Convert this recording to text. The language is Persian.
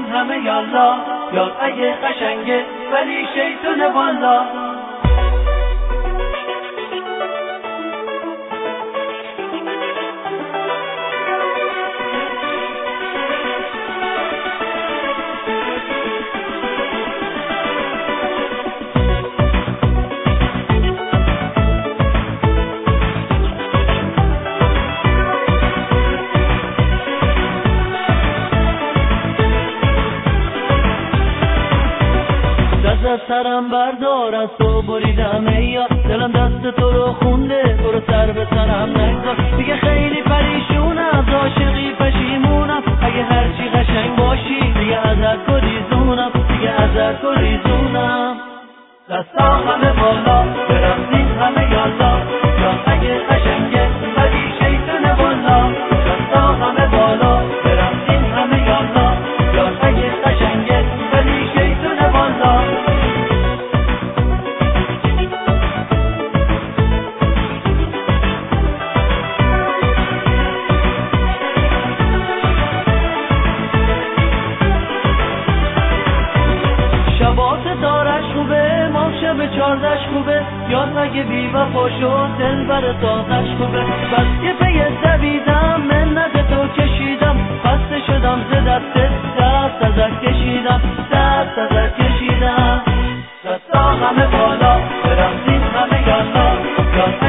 همه یالا، یار اگه قشنگه ولی شیطونه والا. از سرم بردار، از تو بریدم ای یار، دلم دست تو رو خونده، برو سر به سرم نگذار. دیگه خیلی پریشونم، از عاشقی پشیمونم، اگه هرچی قشنگ باشی دیگه ازت گریزونم، دیگه ازت گریزونم. دستا همه بالا، برقصیم همه یالا، یار اگه قشنگه ولی شیطونه والا. دستا همه بالا، برقصیم همه یالا، یار اگه قشنگه ولی شیطونه والا. شبات دارش خوبه، ما شب 14 خوبه، یاد اگه بی وفا شد دل بر تازش خوبه. بس که پی دویدم، منت تو کشیدم، خسته شدم ز دستت، دست ازت کشیدم، دست ازت کشیدم. دستا همه بالا، برقصیم همه یالا، یار